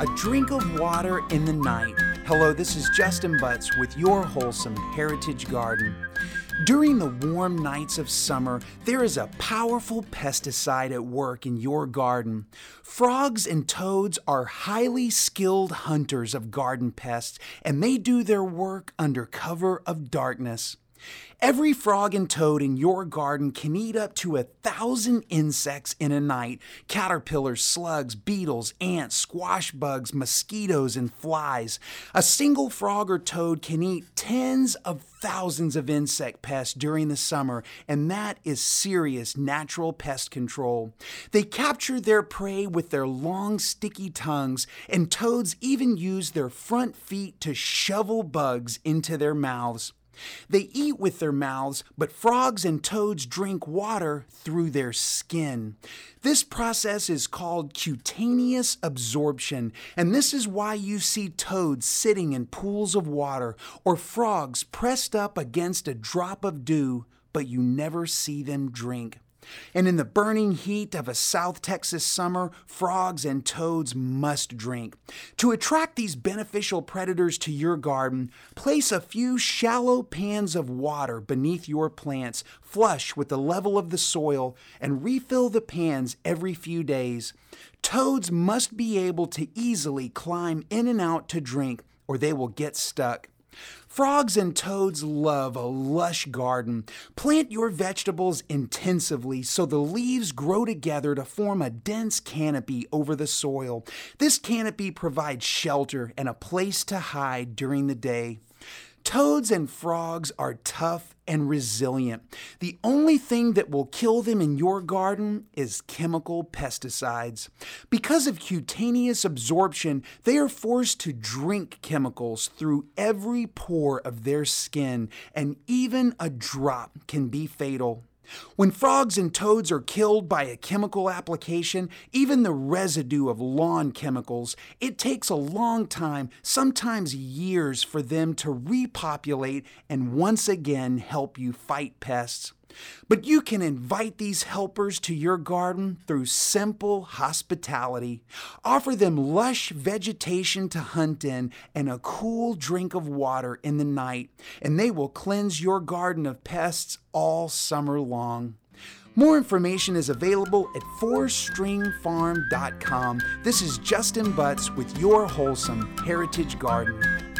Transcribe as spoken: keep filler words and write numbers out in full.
A drink of water in the night. Hello, this is Justin Butts with your Wholesome Heritage Garden. During the warm nights of summer, there is a powerful pesticide at work in your garden. Frogs and toads are highly skilled hunters of garden pests, and they do their work under cover of darkness. Every frog and toad in your garden can eat up to a thousand insects in a night. Caterpillars, slugs, beetles, ants, squash bugs, mosquitoes, and flies. A single frog or toad can eat tens of thousands of insect pests during the summer, and that is serious natural pest control. They capture their prey with their long, sticky tongues, and toads even use their front feet to shovel bugs into their mouths. They eat with their mouths, but frogs and toads drink water through their skin. This process is called cutaneous absorption, and this is why you see toads sitting in pools of water or frogs pressed up against a drop of dew, but you never see them drink. And in the burning heat of a South Texas summer, frogs and toads must drink. To attract these beneficial predators to your garden, place a few shallow pans of water beneath your plants, flush with the level of the soil, and refill the pans every few days. Toads must be able to easily climb in and out to drink, or they will get stuck. Frogs and toads love a lush garden. Plant your vegetables intensively so the leaves grow together to form a dense canopy over the soil. This canopy provides shelter and a place to hide during the day. Toads and frogs are tough and resilient. The only thing that will kill them in your garden is chemical pesticides. Because of cutaneous absorption, they are forced to drink chemicals through every pore of their skin, and even a drop can be fatal. When frogs and toads are killed by a chemical application, even the residue of lawn chemicals, it takes a long time, sometimes years, for them to repopulate and once again help you fight pests. But you can invite these helpers to your garden through simple hospitality. Offer them lush vegetation to hunt in and a cool drink of water in the night, and they will cleanse your garden of pests all summer long. More information is available at four string farm dot com. This is Justin Butts with your Wholesome Heritage Garden.